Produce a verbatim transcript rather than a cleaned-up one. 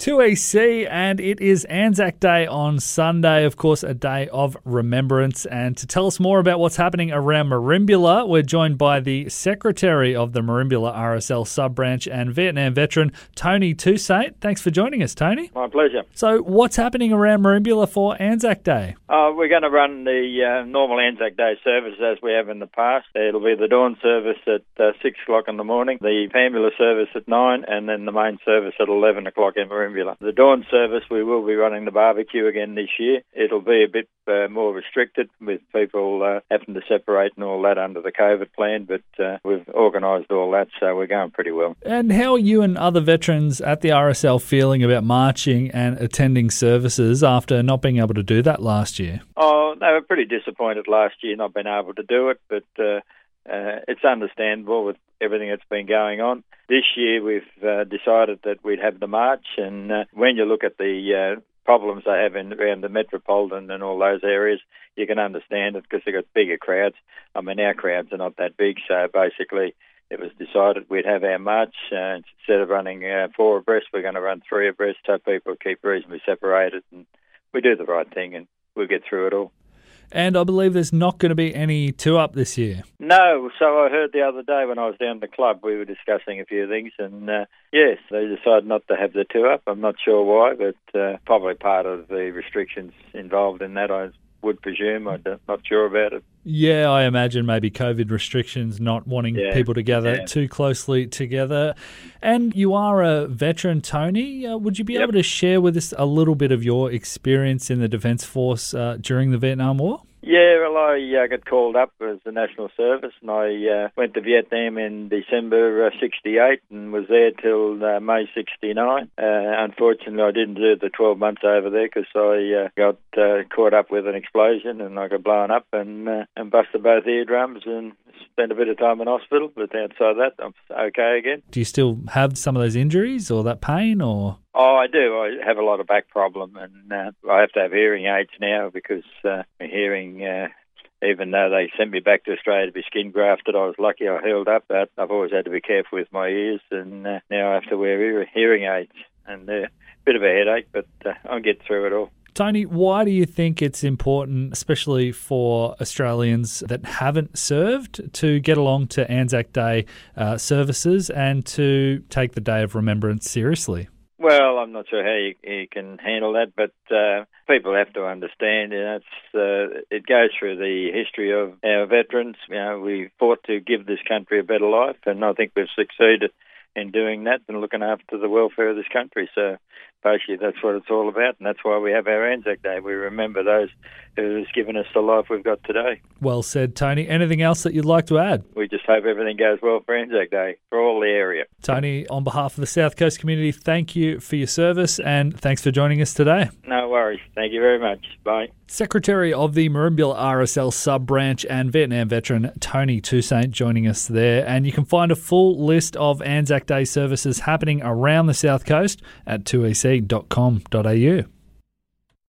two E C, and it is Anzac Day on Sunday, of course, a day of remembrance. And to tell us more about what's happening around Merimbula, we're joined by the Secretary of the Merimbula R S L sub-branch and Vietnam veteran, Tony Toussaint. Thanks for joining us, Tony. My pleasure. So what's happening around Merimbula for Anzac Day? Uh, we're going to run the uh, normal Anzac Day service as we have in the past. It'll be the dawn service at uh, six o'clock in the morning, the Pambula service at nine, and then the main service at eleven o'clock in Merimbula. The dawn service, we will be running the barbecue again this year. It'll be a bit uh, more restricted with people uh, having to separate and all that under the COVID plan, but uh, we've organised all that, so we're going pretty well. And how are you and other veterans at the R S L feeling about marching and attending services after not being able to do that last year? Oh, they were pretty disappointed last year not being able to do it, but uh, uh, it's understandable with everything that's been going on. This year we've uh, decided that we'd have the march, and uh, when you look at the uh, problems they have in, around the metropolitan and all those areas, you can understand it because they've got bigger crowds. I mean, our crowds are not that big, so basically it was decided we'd have our march. Uh, instead of running uh, four abreast, we're going to run three abreast so people keep reasonably separated, and we do the right thing and we'll get through it all. And I believe there's not going to be any two-up this year. No, so I heard the other day when I was down at the club, we were discussing a few things, and uh, yes, they decided not to have the two-up. I'm not sure why, but uh, probably part of the restrictions involved in that, I would presume. I'm not sure about it. Yeah, I imagine maybe COVID restrictions, not wanting yeah. people to gather yeah. too closely together. And you are a veteran, Tony. Uh, would you be yep. able to share with us a little bit of your experience in the Defence Force uh, during the Vietnam War? Yeah, well, I uh, got called up as the National Service, and I uh, went to Vietnam in December uh, sixty-eight and was there till uh, May sixty-nine. Uh, unfortunately, I didn't do the twelve months over there because I uh, got uh, caught up with an explosion and I got blown up and, uh, and busted both eardrums and spent a bit of time in hospital, but outside that, I'm okay again. Do you still have some of those injuries or that pain, or...? Oh, I do. I have a lot of back problem, and uh, I have to have hearing aids now because uh, my hearing, uh, even though they sent me back to Australia to be skin grafted, I was lucky I held up, but I've always had to be careful with my ears, and uh, now I have to wear ear- hearing aids, and uh, a bit of a headache, but uh, I'll get through it all. Tony, why do you think it's important, especially for Australians that haven't served, to get along to Anzac Day uh, services and to take the Day of Remembrance seriously? Well, I'm not sure how you, you can handle that, but uh, people have to understand. You know, it's, uh, it goes through the history of our veterans. You know, we fought to give this country a better life, and I think we've succeeded in doing that and looking after the welfare of this country. So basically that's what it's all about, and that's why we have our Anzac Day. We remember those who has given us the life we've got today. Well said, Tony. Anything else that you'd like to add? We just hope everything goes well for Anzac Day for all the area. Tony, on behalf of the South Coast community, thank you for your service and thanks for joining us today. No worries. Thank you very much. Bye. Secretary of the Merimbula R S L sub-branch and Vietnam veteran Tony Toussaint joining us there. And you can find a full list of Anzac Day services happening around the South Coast at two e c dot com dot a u.